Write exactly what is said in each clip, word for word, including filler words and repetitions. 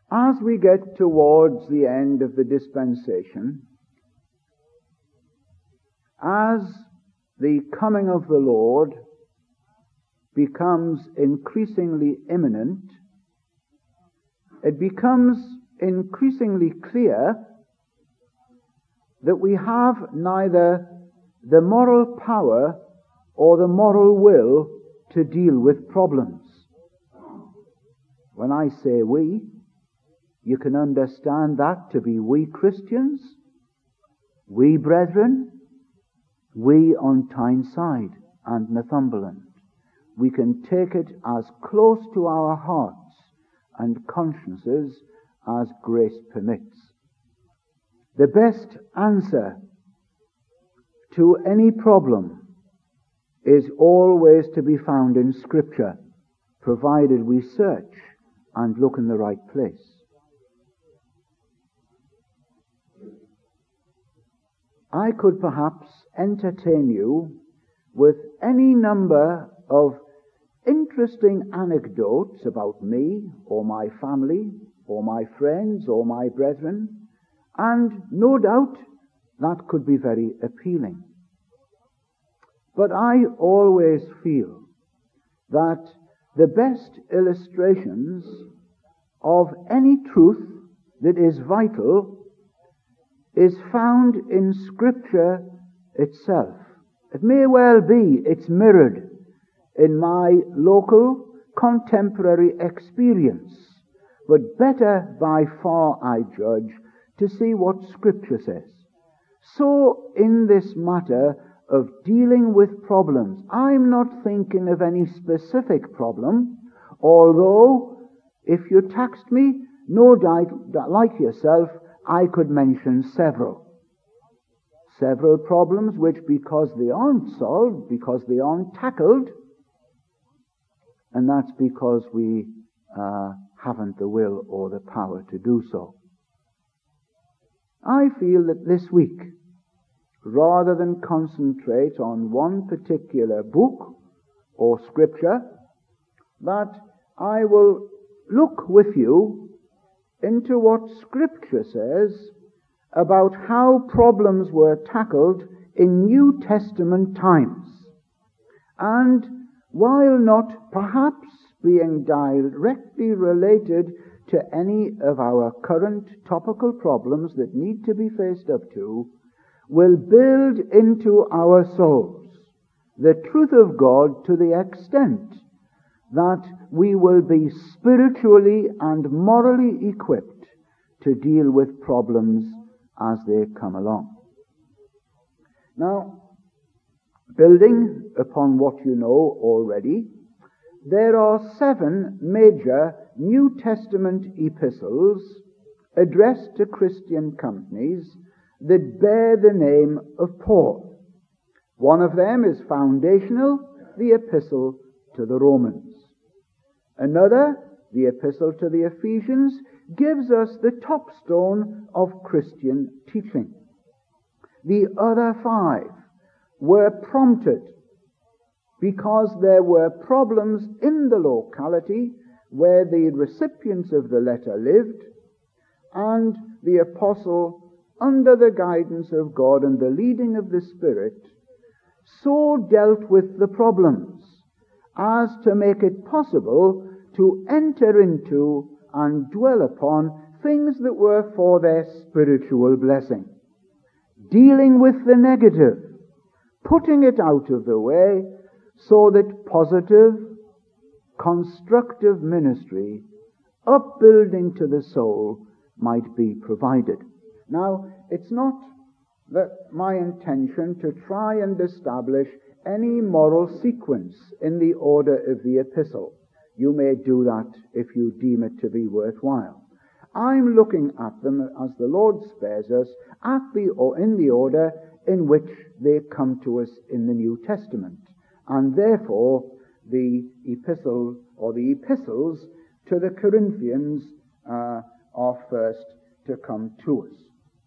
As we get towards the end of the dispensation, as the coming of the Lord becomes increasingly imminent, it becomes increasingly clear that we have neither the moral power or the moral will to deal with problems. When I say we, you can understand that to be we Christians, we brethren, we on Tyneside and Northumberland. We can take it as close to our hearts and consciences as grace permits. The best answer to any problem is always to be found in Scripture, provided we search and look in the right place. I could perhaps entertain you with any number of interesting anecdotes about me or my family or my friends or my brethren, and no doubt that could be very appealing. But I always feel that the best illustrations of any truth that is vital is found in Scripture itself. It may well be it's mirrored in my local contemporary experience, but better by far, I judge, to see what Scripture says. So in this matter of dealing with problems, I'm not thinking of any specific problem, although if you taxed me, no doubt, like yourself, I could mention several. Several problems which, because they aren't solved, because they aren't tackled, and that's because we uh, haven't the will or the power to do so. I feel that this week, rather than concentrate on one particular book or scripture, that I will look with you into what Scripture says about how problems were tackled in New Testament times. And while not perhaps being directly related to any of our current topical problems that need to be faced up to, will build into our souls the truth of God to the extent that we will be spiritually and morally equipped to deal with problems as they come along. Now, building upon what you know already, there are seven major New Testament epistles addressed to Christian companies that bear the name of Paul. One of them is foundational, the Epistle to the Romans. Another, the Epistle to the Ephesians, gives us the topstone of Christian teaching. The other five were prompted because there were problems in the locality where the recipients of the letter lived, and the apostle, under the guidance of God and the leading of the Spirit, so dealt with the problems as to make it possible to enter into and dwell upon things that were for their spiritual blessing. Dealing with the negative, putting it out of the way so that positive, constructive ministry, upbuilding to the soul, might be provided. Now, it's not that my intention to try and establish any moral sequence in the order of the epistle. You may do that if you deem it to be worthwhile. I'm looking at them, as the Lord spares us, at the or in the order in which they come to us in the New Testament, and therefore the epistle or the epistles to the Corinthians uh, are first to come to us.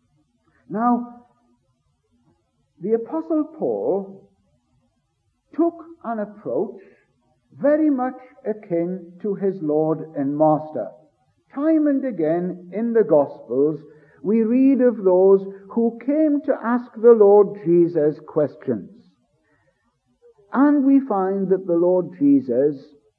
Now, the Apostle Paul took an approach very much akin to his Lord and Master, Time and again in the Gospels, we read of those who came to ask the Lord Jesus questions. And we find that the Lord Jesus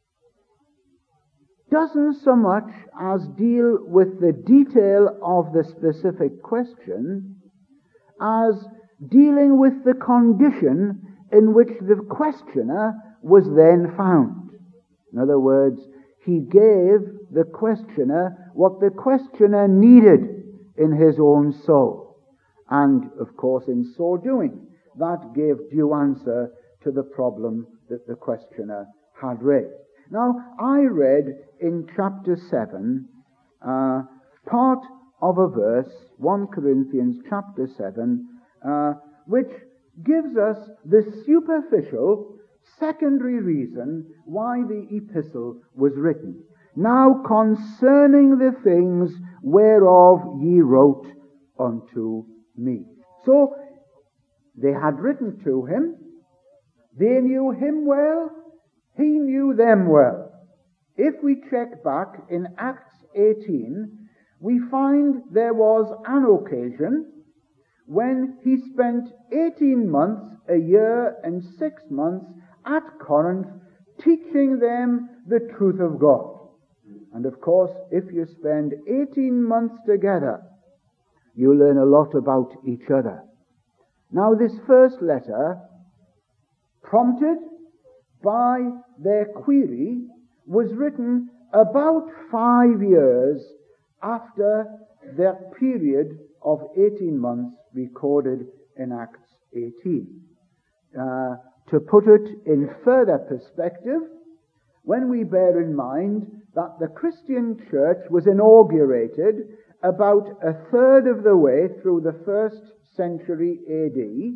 doesn't so much as deal with the detail of the specific question as dealing with the condition in which the questioner was then found. In other words, he gave the questioner what the questioner needed in his own soul. And, of course, in so doing, that gave due answer to the problem that the questioner had raised. Now, I read in chapter seven, uh, part of a verse, First Corinthians chapter seven, uh, which gives us the superficial, secondary reason why the epistle was written. Now concerning the things whereof ye wrote unto me. So, they had written to him. They knew him well. He knew them well. If we check back in Acts eighteen, we find there was an occasion when he spent eighteen months, a year and six months at Corinth, teaching them the truth of God. And of course, if you spend eighteen months together, you learn a lot about each other. Now, this first letter, prompted by their query, was written about five years after that period of eighteen months recorded in Acts eighteen. Uh, to put it in further perspective, when we bear in mind that the Christian church was inaugurated about a third of the way through the first century A D,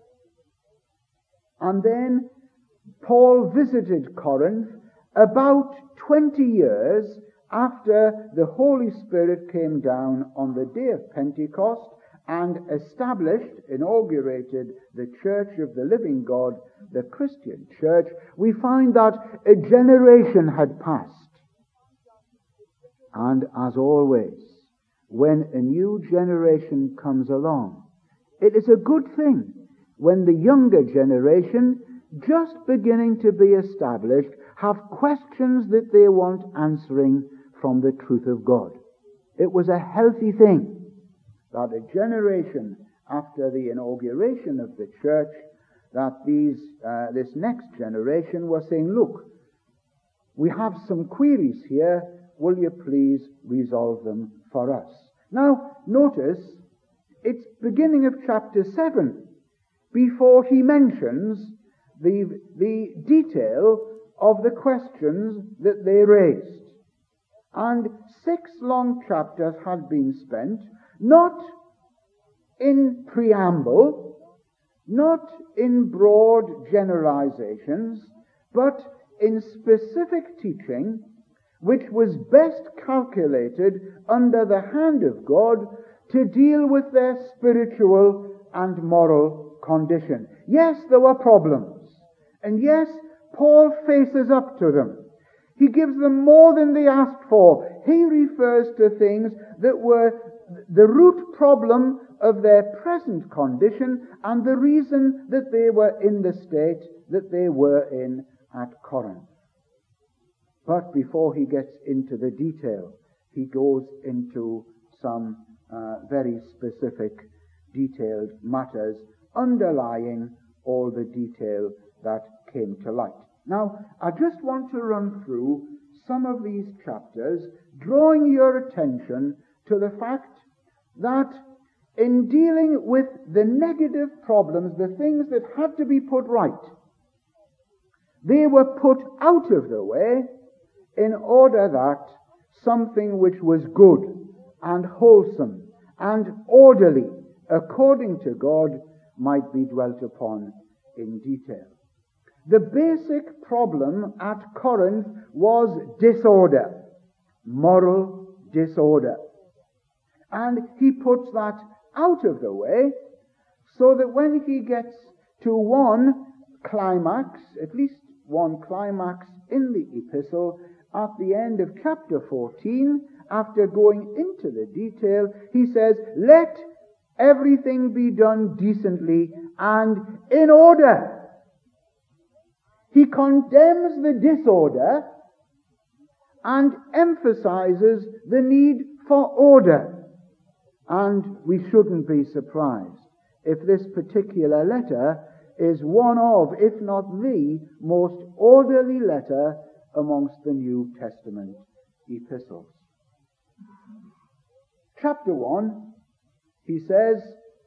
and then Paul visited Corinth about twenty years after the Holy Spirit came down on the day of Pentecost and established, inaugurated the Church of the Living God, the Christian Church, we find that a generation had passed. And as always, when a new generation comes along, it is a good thing when the younger generation, just beginning to be established, have questions that they want answering from the truth of God. It was a healthy thing that a generation after the inauguration of the church, that these uh, this next generation was saying, look, we have some queries here, will you please resolve them for us? Now, notice, it's beginning of chapter seven, before he mentions the, the detail of the questions that they raised. And six long chapters had been spent, not in preamble, not in broad generalizations, but in specific teaching, which was best calculated under the hand of God to deal with their spiritual and moral condition. Yes, there were problems, and yes, Paul faces up to them. He gives them more than they asked for. He refers to things that were the root problem of their present condition and the reason that they were in the state that they were in at Corinth. But before he gets into the detail, he goes into some uh, very specific, detailed matters underlying all the detail that came to light. Now, I just want to run through some of these chapters, drawing your attention to the fact that in dealing with the negative problems, the things that had to be put right, they were put out of the way in order that something which was good and wholesome and orderly according to God might be dwelt upon in detail. The basic problem at Corinth was disorder, moral disorder. And he puts that out of the way so that when he gets to one climax, at least one climax in the epistle, at the end of chapter fourteen after going into the detail, he says, let everything be done decently and in order. He condemns the disorder and emphasizes the need for order. And we shouldn't be surprised if this particular letter is one of, if not the, most orderly letter amongst the New Testament epistles. Chapter one, he says,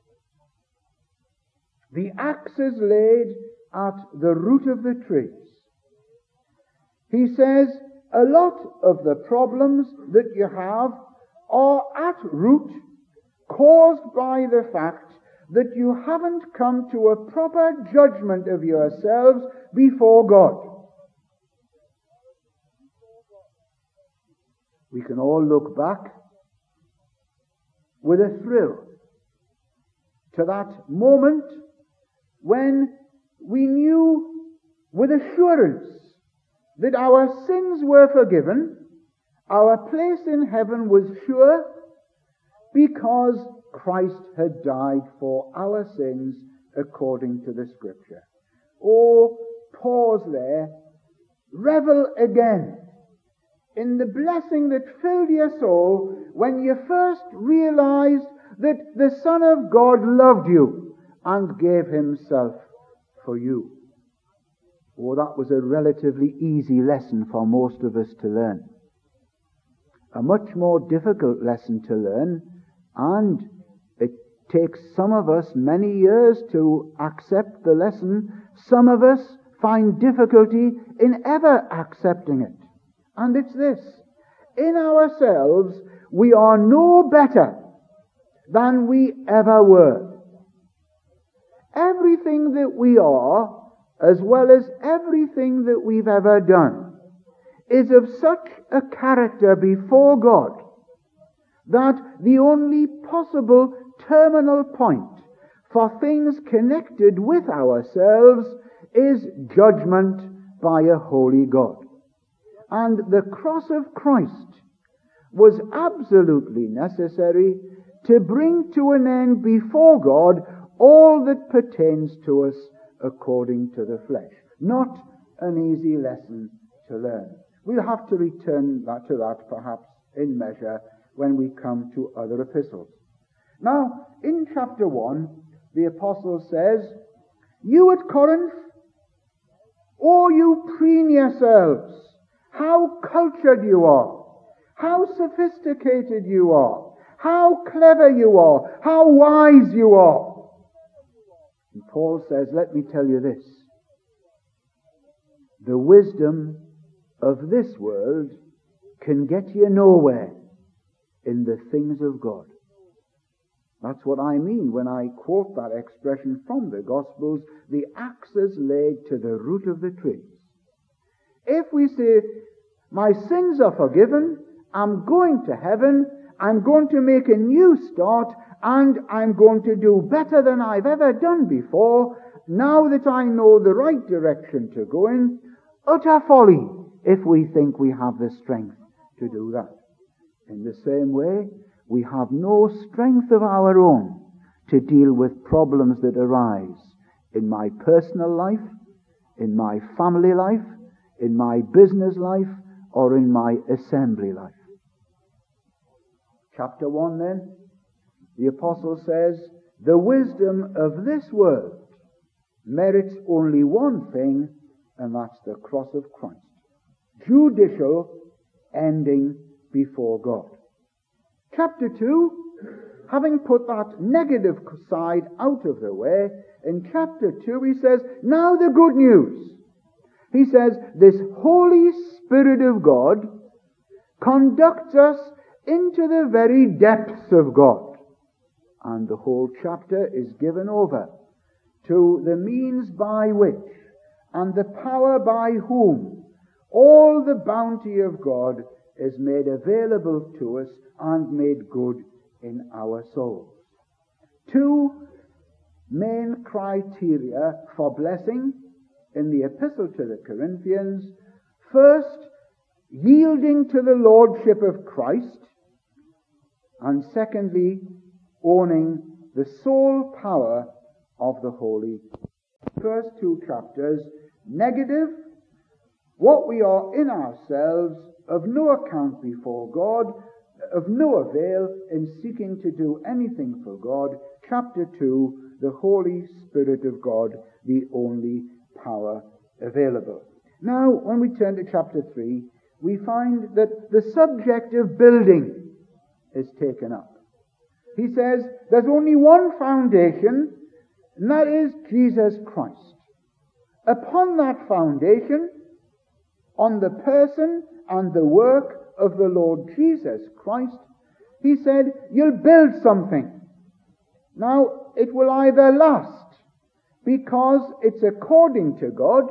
the axe is laid at the root of the trees. He says, a lot of the problems that you have are at root caused by the fact that you haven't come to a proper judgment of yourselves before God. We can all look back with a thrill to that moment when we knew with assurance that our sins were forgiven, our place in heaven was sure, because Christ had died for our sins according to the Scripture. Oh, pause there. Revel again in the blessing that filled your soul when you first realized that the Son of God loved you and gave himself for you. Oh, that was a relatively easy lesson for most of us to learn. A much more difficult lesson to learn, and it takes some of us many years to accept the lesson. Some of us find difficulty in ever accepting it. And it's this: in ourselves, we are no better than we ever were. Everything that we are, as well as everything that we've ever done, is of such a character before God that the only possible terminal point for things connected with ourselves is judgment by a holy God. And the cross of Christ was absolutely necessary to bring to an end before God all that pertains to us according to the flesh. Not an easy lesson to learn. We'll have to return that, to that perhaps in measure when we come to other epistles. Now, in chapter one, the apostle says, you at Corinth, oh, you preen yourselves, how cultured you are, how sophisticated you are, how clever you are, how wise you are. And Paul says, let me tell you this. The wisdom of this world can get you nowhere in the things of God. That's what I mean when I quote that expression from the Gospels, the axe is laid to the root of the trees. If we say, my sins are forgiven, I'm going to heaven, I'm going to make a new start, and I'm going to do better than I've ever done before, now that I know the right direction to go in, utter folly if we think we have the strength to do that. In the same way, we have no strength of our own to deal with problems that arise in my personal life, in my family life, in my business life, or in my assembly life. Chapter one then, the apostle says, the wisdom of this world merits only one thing, and that's the cross of Christ. Judicial ending before God. Chapter two, having put that negative side out of the way, in chapter two he says, now the good news. He says, this Holy Spirit of God conducts us into the very depths of God. And the whole chapter is given over to the means by which and the power by whom all the bounty of God is made available to us and made good in our souls. Two main criteria for blessing in the epistle to the Corinthians. First, yielding to the lordship of Christ, And secondly, owning the sole power of the Holy Spirit. First two chapters, negative, what we are in ourselves, of no account before God, of no avail in seeking to do anything for God. Chapter two, the Holy Spirit of God, the only power available. Now, when we turn to chapter three, we find that the subject of building is taken up. He says there's only one foundation, and that is Jesus Christ. Upon that foundation, on the person and the work of the Lord Jesus Christ, he said, you'll build something. Now, it will either last because it's according to God,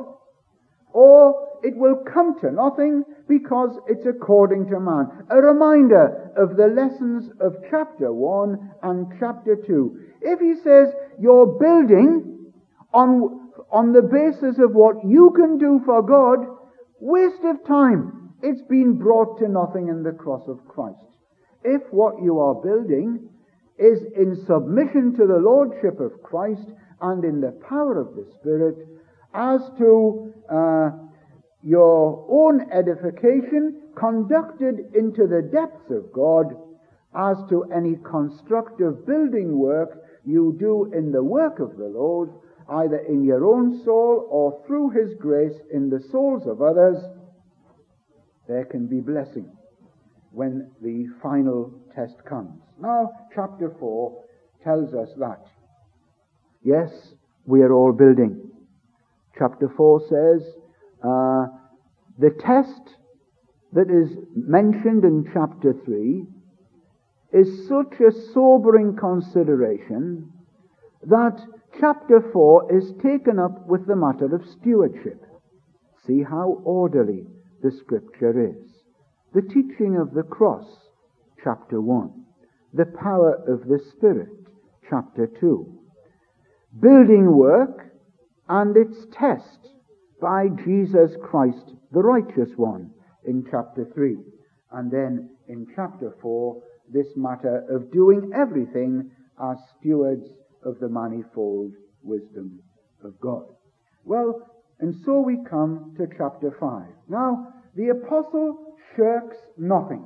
or it will come to nothing because it's according to man. A reminder of the lessons of chapter one and chapter two. If he says you're building on, on the basis of what you can do for God, waste of time. It's been brought to nothing in the cross of Christ. If what you are building is in submission to the Lordship of Christ and in the power of the Spirit, as to uh, your own edification conducted into the depths of God, as to any constructive building work you do in the work of the Lord, either in your own soul or through His grace in the souls of others, there can be blessing when the final test comes. Now, chapter four tells us that. Yes, we are all building. Chapter four says, uh, the test that is mentioned in chapter three is such a sobering consideration that chapter four is taken up with the matter of stewardship. See how orderly the scripture is. The teaching of the cross, chapter one. The power of the Spirit, chapter two. Building work and its test by Jesus Christ, the righteous one, in chapter three. And then in chapter four, this matter of doing everything as stewards of the manifold wisdom of God. Well, and so we come to chapter five. Now, the apostle shirks nothing.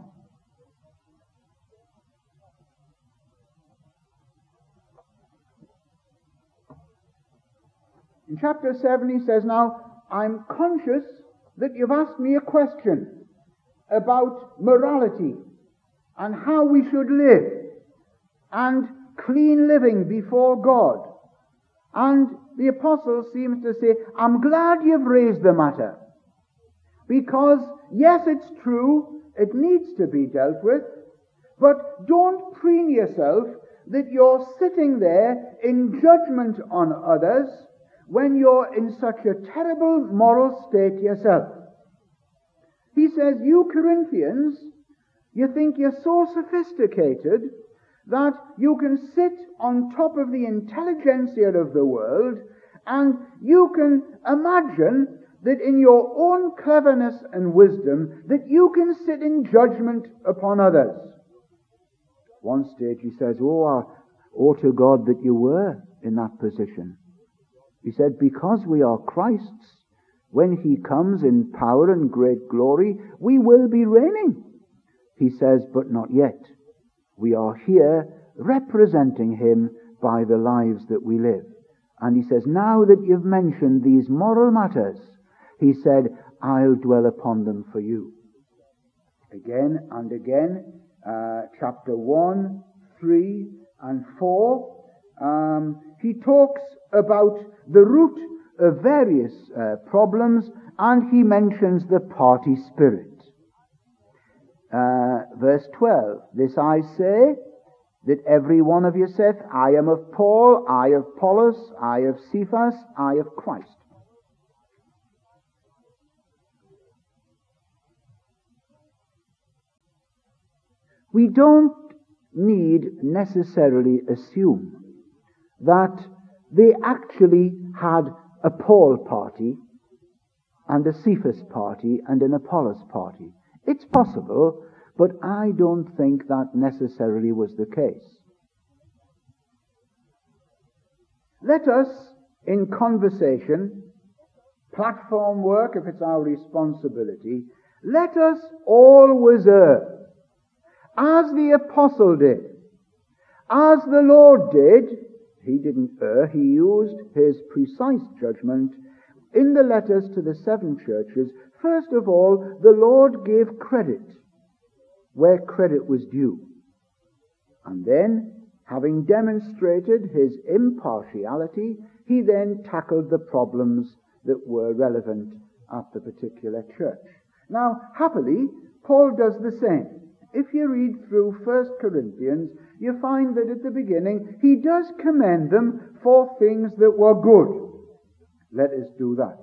In chapter seven he says, now, I'm conscious that you've asked me a question about morality and how we should live and clean living before God. And the apostle seems to say, I'm glad you've raised the matter. Because, yes, it's true, it needs to be dealt with, but don't preen yourself that you're sitting there in judgment on others when you're in such a terrible moral state yourself. He says, you Corinthians, you think you're so sophisticated that you can sit on top of the intelligentsia of the world and you can imagine that in your own cleverness and wisdom that you can sit in judgment upon others. One stage he says, oh, uh, oh to God that you were in that position. He said, because we are Christ's, when He comes in power and great glory, we will be reigning. He says, but not yet. We are here representing Him by the lives that we live. And he says, now that you've mentioned these moral matters, he said, I'll dwell upon them for you. Again and again, uh, chapter one, three, and four, um, he talks about the root of various uh, problems, and he mentions the party spirit. Uh, verse twelve, this I say, that every one of you saith, I am of Paul, I of Apollos, I of Cephas, I of Christ. We don't need necessarily assume that they actually had a Paul party and a Cephas party and an Apollos party. It's possible But I don't think that necessarily was the case. Let us, in conversation, platform work, if it's our responsibility, let us always err, as the apostle did, as the Lord did. He didn't err, he used his precise judgment in the letters to the seven churches. First of all, the Lord gave credit where credit was due. And then, having demonstrated his impartiality, he then tackled the problems that were relevant at the particular church. Now, happily, Paul does the same. If you read through First Corinthians, you find that at the beginning he does commend them for things that were good. Let us do that.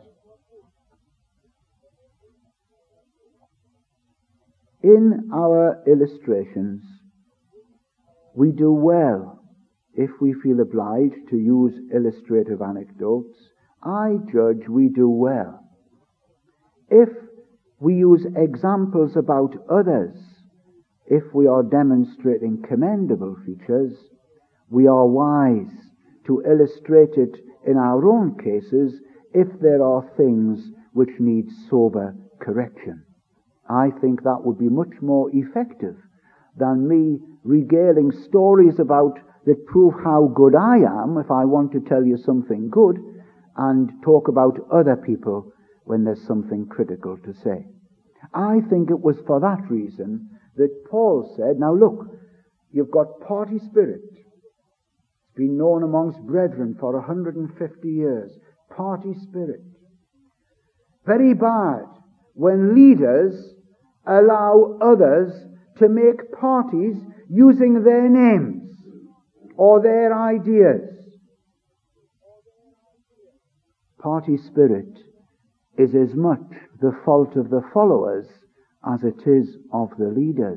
In our illustrations, we do well if we feel obliged to use illustrative anecdotes. I judge we do well if we use examples about others. If we are demonstrating commendable features, we are wise to illustrate it in our own cases if there are things which need sober correction. I think that would be much more effective than me regaling stories about that prove how good I am if I want to tell you something good, and talk about other people when there's something critical to say. I think it was for that reason that Paul said, now look, you've got party spirit. It's been known amongst brethren for one hundred fifty years. Party spirit. Very bad when leaders allow others to make parties using their names or their ideas. Party spirit is as much the fault of the followers as it is of the leaders.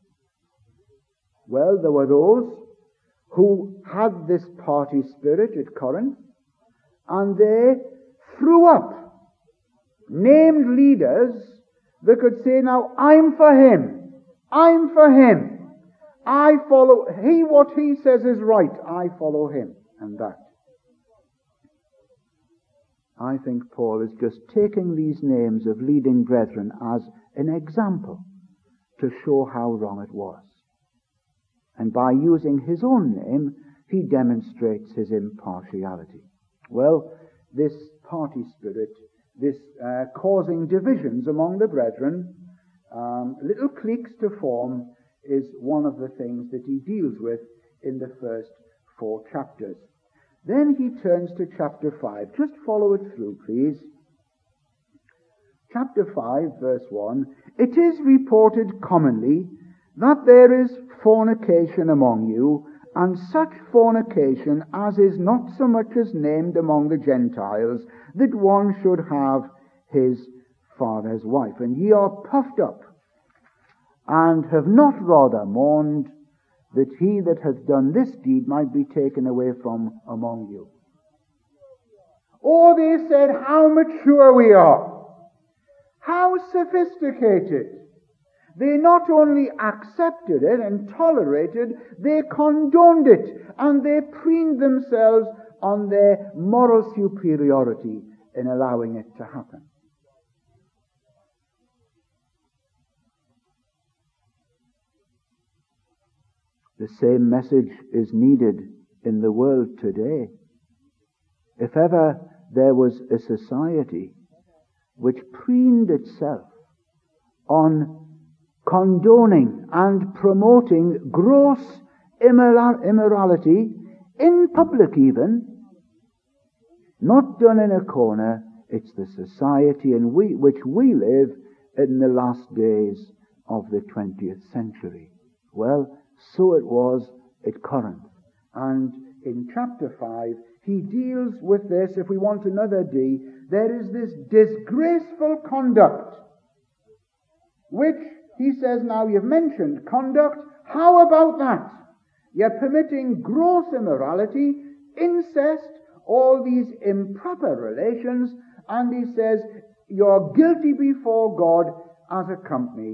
Well, there were those who had this party spirit at Corinth, and they threw up named leaders that could say, now, I'm for him, I'm for him, I follow, he, what he says is right, I follow him, and that. I think Paul is just taking these names of leading brethren as an example to show how wrong it was. And by using his own name, he demonstrates his impartiality. Well, this party spirit, this uh, causing divisions among the brethren, um, little cliques to form, is one of the things that he deals with in the first four chapters. Then he turns to chapter five. Just follow it through, please. Chapter five, verse one. It is reported commonly that there is fornication among you, and such fornication as is not so much as named among the Gentiles, that one should have his father's wife. And ye are puffed up, and have not rather mourned, that he that hath done this deed might be taken away from among you. Or they said, how mature we are, how sophisticated. They not only accepted it and tolerated, they condoned it, and they preened themselves on their moral superiority in allowing it to happen. The same message is needed in the world today. If ever there was a society which preened itself on condoning and promoting gross immorality in public even, not done in a corner, it's the society in we, which we live in the last days of the twentieth century. Well, so it was at Corinth. And in chapter five, he deals with this. If we want another D, there is this disgraceful conduct, which he says, now you've mentioned conduct, how about that? You're permitting gross immorality, incest, all these improper relations, and he says, you're guilty before God as a company,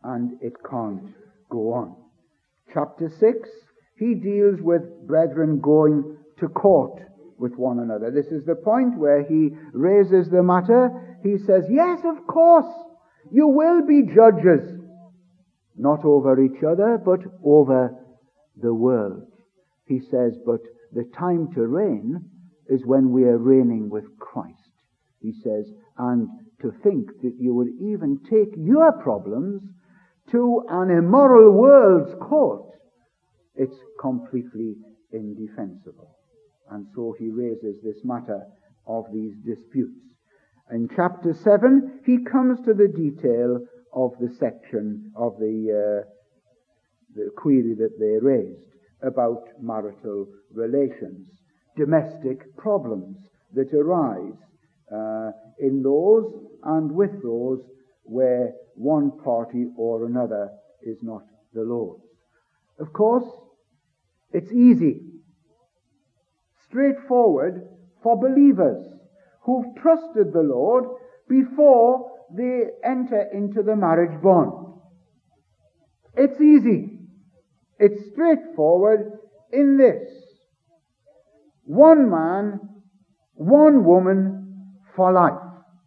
and it can't go on. Chapter six, he deals with brethren going to court with one another. This is the point where he raises the matter. He says, yes, of course, you will be judges, not over each other, but over the world. He says, but the time to reign is when we are reigning with Christ. He says, and to think that you would even take your problems to an immoral world's court, it's completely indefensible. And so he raises this matter of these disputes. In chapter seven, he comes to the detail of the section of the, uh, the query that they raised about marital relations, domestic problems that arise uh, in those and with those where one party or another is not the Lord's. Of course, it's easy, straightforward for believers who've trusted the Lord before they enter into the marriage bond. It's easy. It's straightforward in this. One man, one woman for life.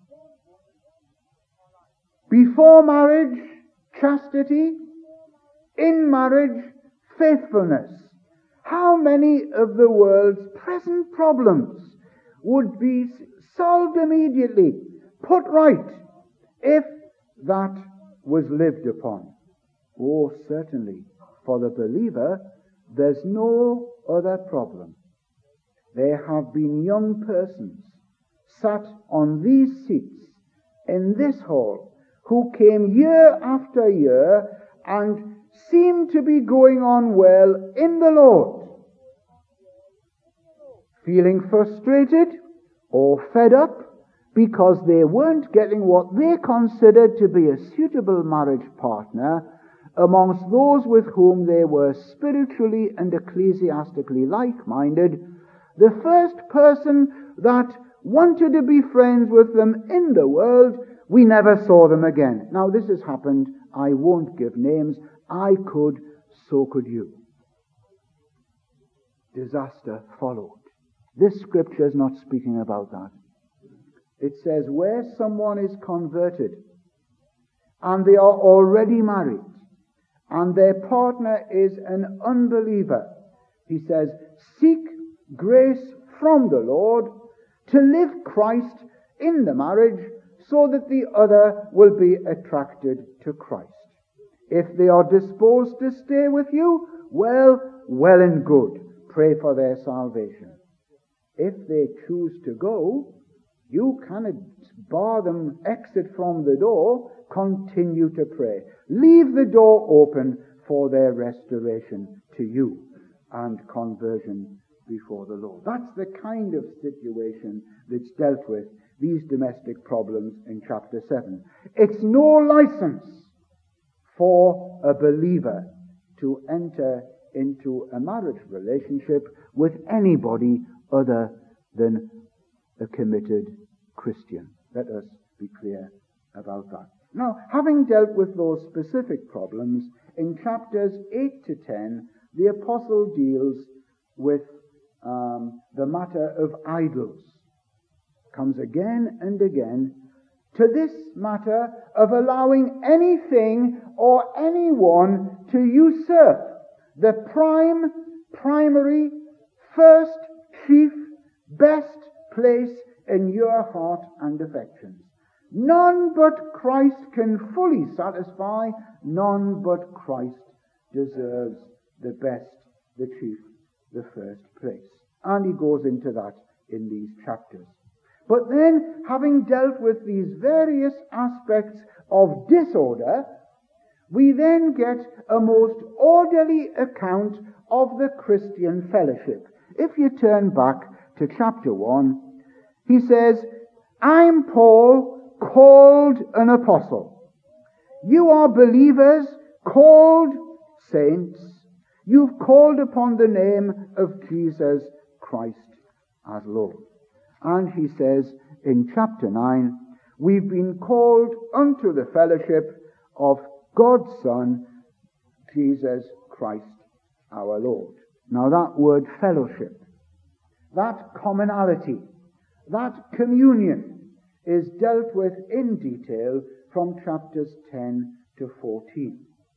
Before marriage, chastity. In marriage, faithfulness. How many of the world's present problems would be solved immediately, put right, if that was lived upon? Oh, certainly, for the believer, there's no other problem. There have been young persons sat on these seats in this hall who came year after year and seemed to be going on well in the Lord, feeling frustrated or fed up because they weren't getting what they considered to be a suitable marriage partner amongst those with whom they were spiritually and ecclesiastically like-minded. The first person that wanted to be friends with them in the world, we never saw them again. Now this has happened. I won't give names. I could, so could you. Disaster followed. This scripture is not speaking about that. It says where someone is converted and they are already married and their partner is an unbeliever, he says, seek grace from the Lord to live Christ in the marriage so that the other will be attracted to Christ. If they are disposed to stay with you, well, well and good. Pray for their salvation. If they choose to go, you cannot bar them exit from the door. Continue to pray. Leave the door open for their restoration to you and conversion before the Lord. That's the kind of situation that's dealt with, these domestic problems in chapter seven. It's no license for a believer to enter into a marriage relationship with anybody other than a committed Christian. Let us be clear about that. Now, having dealt with those specific problems, in chapters eight to ten, the apostle deals with um, the matter of idols. Comes again and again to this matter of allowing anything or anyone to usurp the prime, primary, first, chief, best place in your heart and affections. None but Christ can fully satisfy. None but Christ deserves the best, the chief, the first place. And he goes into that in these chapters. But then, having dealt with these various aspects of disorder, we then get a most orderly account of the Christian fellowship. If you turn back to chapter one, he says, I'm Paul, called an apostle. You are believers, called saints. You've called upon the name of Jesus Christ as Lord. And he says in chapter nine, we've been called unto the fellowship of God's Son, Jesus Christ our Lord. Now that word fellowship, that commonality, that communion is dealt with in detail from chapters ten to fourteen.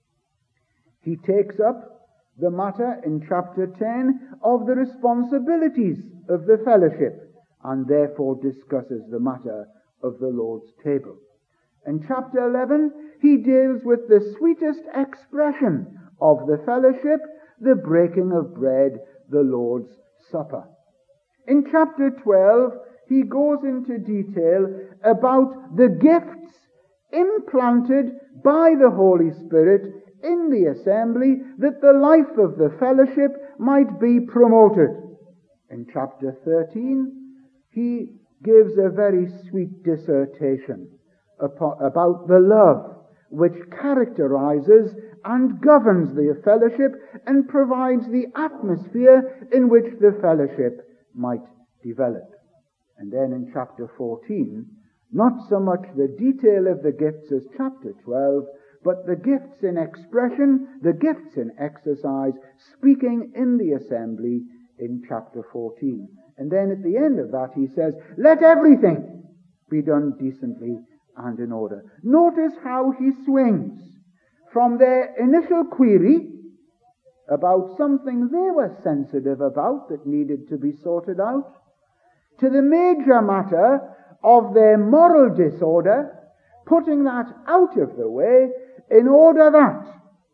He takes up the matter in chapter ten of the responsibilities of the fellowship, and therefore discusses the matter of the Lord's table. In chapter eleven, he deals with the sweetest expression of the fellowship, the breaking of bread, the Lord's Supper. In chapter twelve, he goes into detail about the gifts implanted by the Holy Spirit in the assembly, that the life of the fellowship might be promoted. In chapter thirteen, he gives a very sweet dissertation about the love which characterizes and governs the fellowship and provides the atmosphere in which the fellowship might develop. And then in chapter fourteen, not so much the detail of the gifts as chapter twelve, but the gifts in expression, the gifts in exercise, speaking in the assembly in chapter fourteen. And then at the end of that he says, let everything be done decently and in order. Notice how he swings from their initial query about something they were sensitive about that needed to be sorted out, to the major matter of their moral disorder, putting that out of the way in order that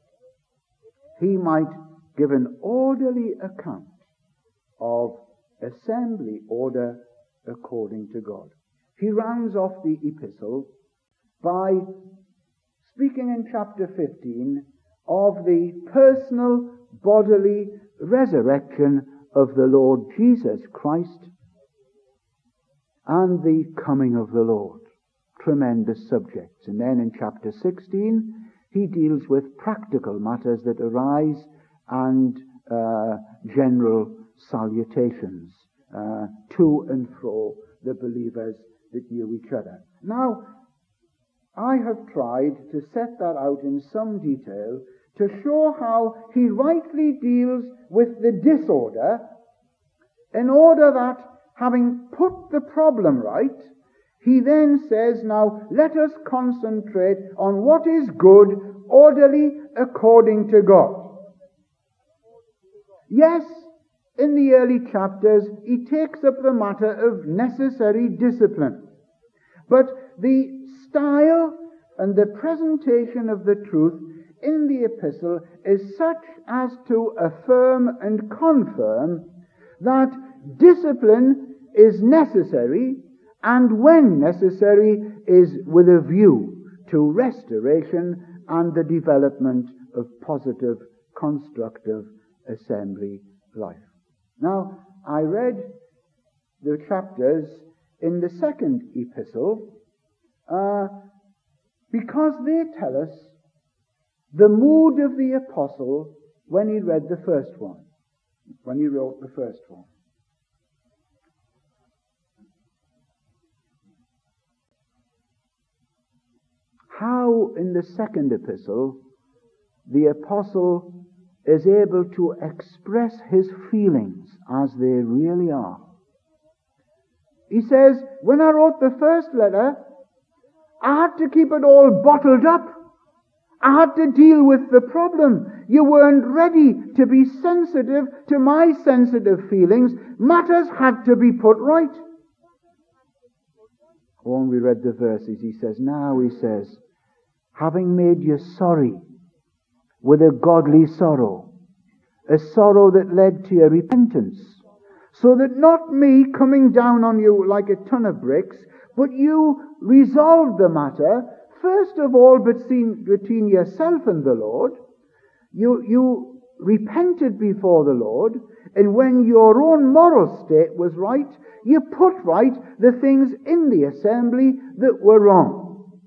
he might give an orderly account of assembly order according to God. He rounds off the epistle by speaking in chapter fifteen of the personal bodily resurrection of the Lord Jesus Christ and the coming of the Lord. Tremendous subjects. And then in chapter sixteen, he deals with practical matters that arise and uh, general salutations uh, to and fro the believers that knew each other. Now, I have tried to set that out in some detail to show how he rightly deals with the disorder, in order that, having put the problem right, he then says, now let us concentrate on what is good, orderly, according to God. Yes, in the early chapters, he takes up the matter of necessary discipline. But the style and the presentation of the truth in the epistle is such as to affirm and confirm that discipline is necessary, and when necessary is with a view to restoration and the development of positive, constructive assembly life. Now, I read the chapters in the second epistle uh, because they tell us the mood of the apostle when he read the first one, when he wrote the first one. How in the second epistle the apostle is able to express his feelings as they really are. He says, when I wrote the first letter, I had to keep it all bottled up. I had to deal with the problem. You weren't ready to be sensitive to my sensitive feelings. Matters had to be put right. When we read the verses, he says, now he says, having made you sorry with a godly sorrow, a sorrow that led to your repentance, so that not me coming down on you like a ton of bricks, but you resolved the matter, first of all between yourself and the Lord. You, you repented before the Lord, and when your own moral state was right, you put right the things in the assembly that were wrong.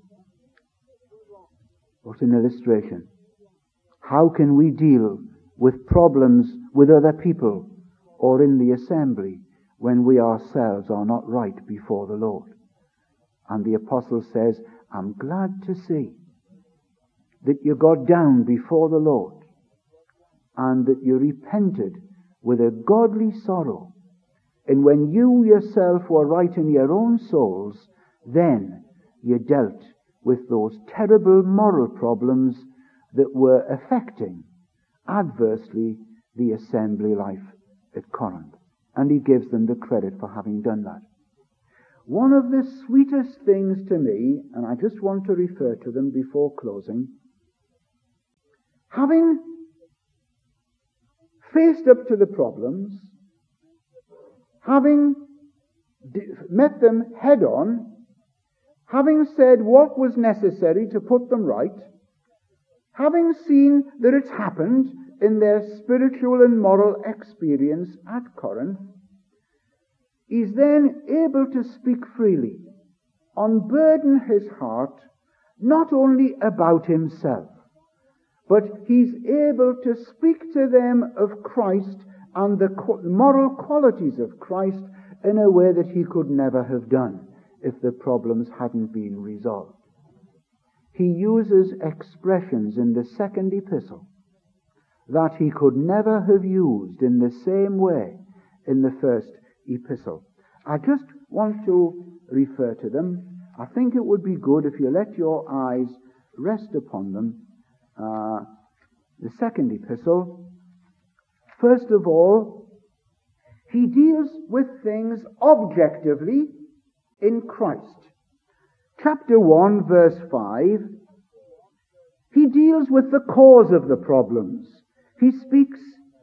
What an illustration. How can we deal with problems with other people or in the assembly when we ourselves are not right before the Lord? And the apostle says, I'm glad to see that you got down before the Lord and that you repented with a godly sorrow. And when you yourself were right in your own souls, then you dealt with those terrible moral problems that were affecting adversely the assembly life at Corinth. And he gives them the credit for having done that. One of the sweetest things to me, and I just want to refer to them before closing, having faced up to the problems, having met them head on, having said what was necessary to put them right, having seen that it's happened in their spiritual and moral experience at Corinth, is then able to speak freely, unburden his heart, not only about himself, but he's able to speak to them of Christ and the moral qualities of Christ in a way that he could never have done if the problems hadn't been resolved. He uses expressions in the second epistle that he could never have used in the same way in the first epistle. I just want to refer to them. I think it would be good if you let your eyes rest upon them. Uh, the second epistle, first of all, he deals with things objectively in Christ. Chapter one, verse five, he deals with the cause of the problems. He speaks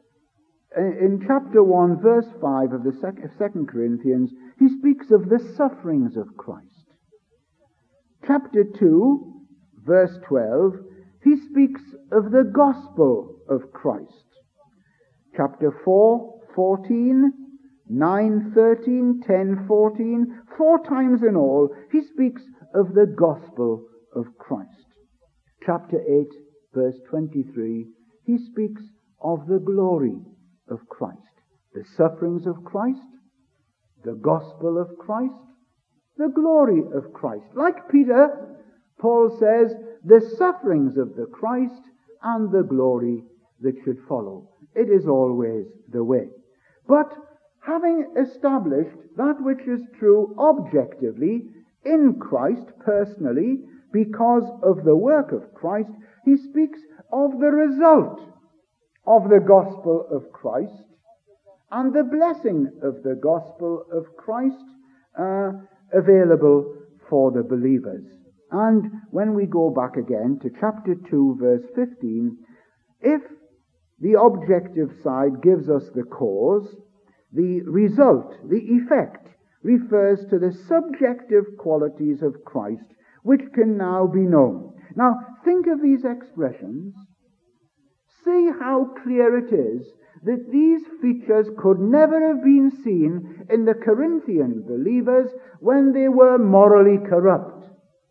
in chapter one, verse five of the second Corinthians, he speaks of the sufferings of Christ. Chapter two, verse twelve, he speaks of the gospel of Christ. Chapter four, fourteen, nine, thirteen, ten, fourteen, four times in all, he speaks of the gospel of Christ. Chapter eight, verse twenty-three, he speaks of the glory of Christ. The sufferings of Christ, the gospel of Christ, the glory of Christ. Like Peter, Paul says, the sufferings of the Christ and the glory that should follow. It is always the way. But having established that which is true objectively in Christ personally, because of the work of Christ, he speaks of the result of the gospel of Christ and the blessing of the gospel of Christ uh, available for the believers. And when we go back again to chapter two, verse fifteen, if the objective side gives us the cause, the result, the effect, refers to the subjective qualities of Christ, which can now be known. Now, think of these expressions. See how clear it is that these features could never have been seen in the Corinthian believers when they were morally corrupt.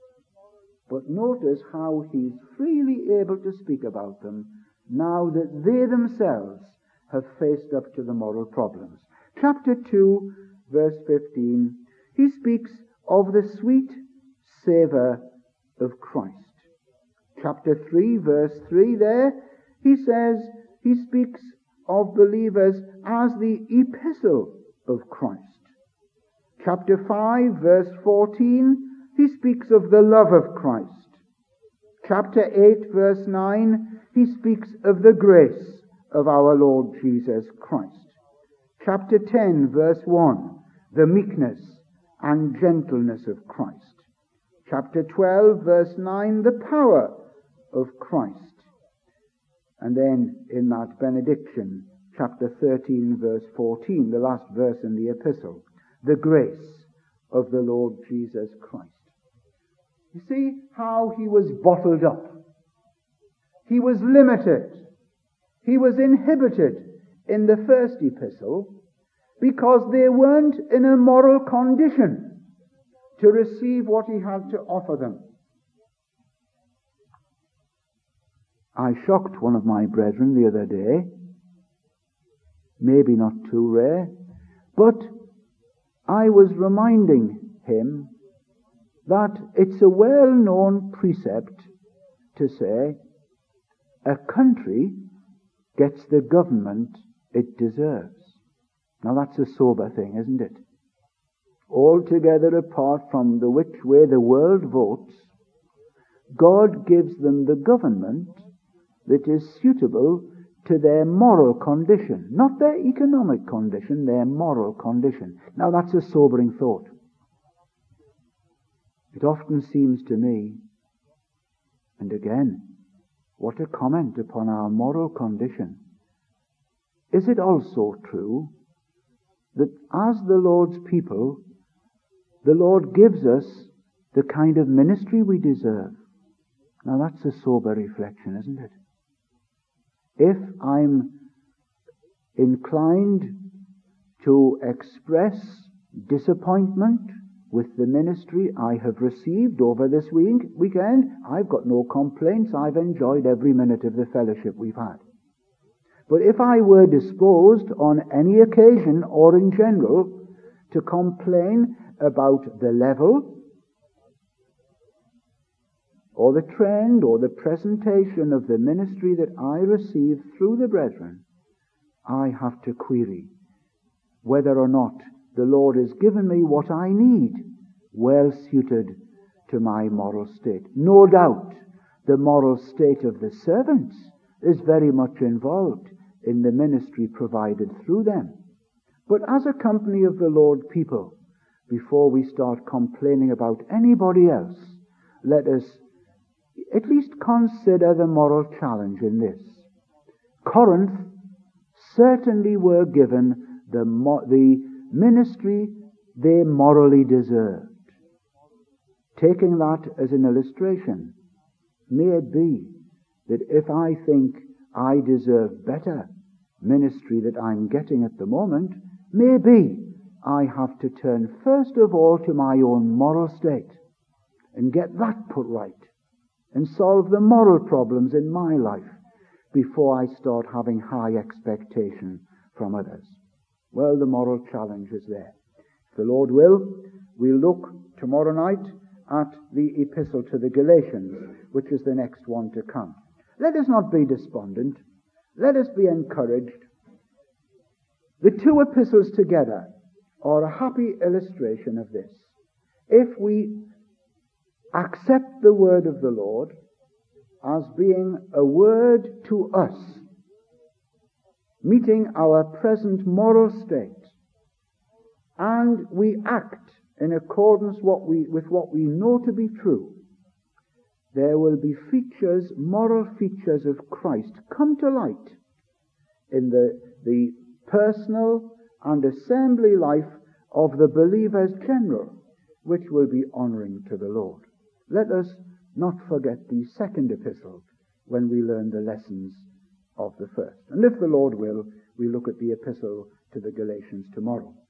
But notice how he's freely able to speak about them now that they themselves have faced up to the moral problems. Chapter two, verse fifteen, he speaks of the sweet savour of Christ. Chapter three, verse three there, he says, he speaks of believers as the epistle of Christ. Chapter five, verse fourteen, he speaks of the love of Christ. Chapter eight, verse nine, he speaks of the grace of our Lord Jesus Christ. Chapter ten, verse one, the meekness and gentleness of Christ. Chapter twelve, verse nine, the power of Christ. And then in that benediction, chapter thirteen, verse fourteen, the last verse in the epistle, the grace of the Lord Jesus Christ. You see how he was bottled up. He was limited. He was inhibited in the first epistle because they weren't in a moral condition to receive what he had to offer them. I shocked one of my brethren the other day, maybe not too rare, but I was reminding him that it's a well-known precept to say a country gets the government it deserves. Now that's a sober thing, isn't it? Altogether apart from the which way the world votes, God gives them the government that is suitable to their moral condition. Not their economic condition, their moral condition. Now that's a sobering thought. It often seems to me, and again, what a comment upon our moral condition. Is it also true that as the Lord's people, the Lord gives us the kind of ministry we deserve? Now that's a sober reflection, isn't it? If I'm inclined to express disappointment with the ministry I have received over this week, weekend, I've got no complaints. I've enjoyed every minute of the fellowship we've had. But if I were disposed on any occasion or in general to complain about the level or the trend or the presentation of the ministry that I receive through the brethren, I have to query whether or not the Lord has given me what I need, well suited to my moral state. No doubt the moral state of the servants is very much involved in the ministry provided through them. But as a company of the Lord people, before we start complaining about anybody else, let us at least consider the moral challenge in this. Corinth certainly were given the, mo- the ministry they morally deserved. Taking that as an illustration, may it be that if I think I deserve better ministry that I'm getting at the moment, maybe I have to turn first of all to my own moral state and get that put right and solve the moral problems in my life before I start having high expectation from others. Well, the moral challenge is there. If the Lord will, we'll look tomorrow night at the epistle to the Galatians, which is the next one to come. Let us not be despondent. Let us be encouraged. The two epistles together are a happy illustration of this. If we accept the word of the Lord as being a word to us, meeting our present moral state, and we act in accordance what we, with what we know to be true, there will be features, moral features of Christ come to light in the, the personal and assembly life of the believers general, which will be honoring to the Lord. Let us not forget the second epistle when we learn the lessons of the first. And if the Lord will, we look at the epistle to the Galatians tomorrow.